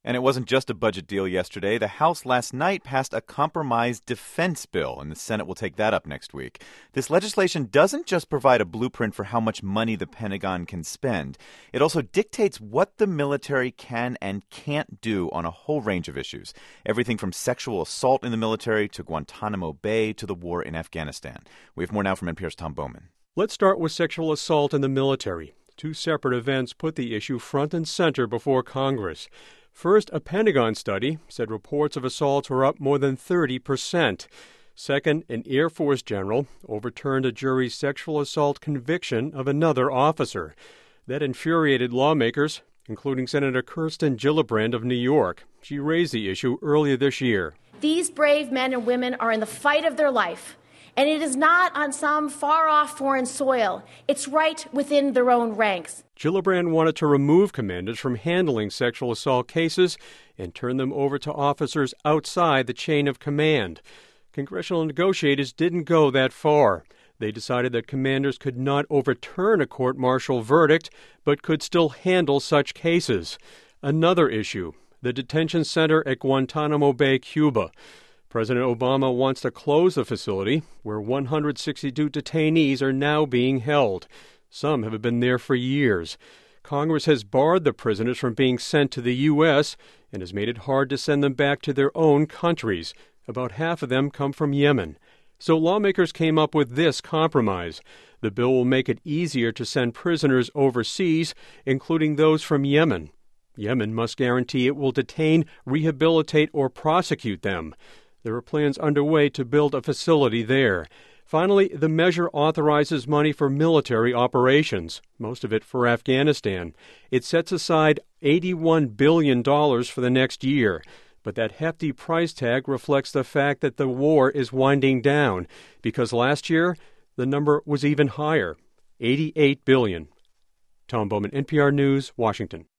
And it wasn't just a budget deal yesterday. The House last night passed a compromise defense bill, and the Senate will take that up next week. This legislation doesn't just provide a blueprint for how much money the Pentagon can spend. It also dictates what the military can and can't do on a whole range of issues. Everything from sexual assault in the military to Guantanamo Bay to the war in Afghanistan. We have more now from NPR's Tom Bowman. Let's start with sexual assault in the military. Two separate events put the issue front and center before Congress. First, a Pentagon study said reports of assaults were up more than 30%. Second, an Air Force general overturned a jury's sexual assault conviction of another officer. That infuriated lawmakers, including Senator Kirsten Gillibrand of New York. She raised the issue earlier this year. These brave men and women are in the fight of their life. And it is not on some far-off foreign soil. It's right within their own ranks. Gillibrand wanted to remove commanders from handling sexual assault cases and turn them over to officers outside the chain of command. Congressional negotiators didn't go that far. They decided that commanders could not overturn a court-martial verdict, but could still handle such cases. Another issue, the detention center at Guantanamo Bay, Cuba. President Obama wants to close the facility, where 162 detainees are now being held. Some have been there for years. Congress has barred the prisoners from being sent to the U.S. and has made it hard to send them back to their own countries. About half of them come from Yemen. So lawmakers came up with this compromise. The bill will make it easier to send prisoners overseas, including those from Yemen. Yemen must guarantee it will detain, rehabilitate, or prosecute them. There are plans underway to build a facility there. Finally, the measure authorizes money for military operations, most of it for Afghanistan. It sets aside $81 billion for the next year. But that hefty price tag reflects the fact that the war is winding down, because last year the number was even higher, $88 billion. Tom Bowman, NPR News, Washington.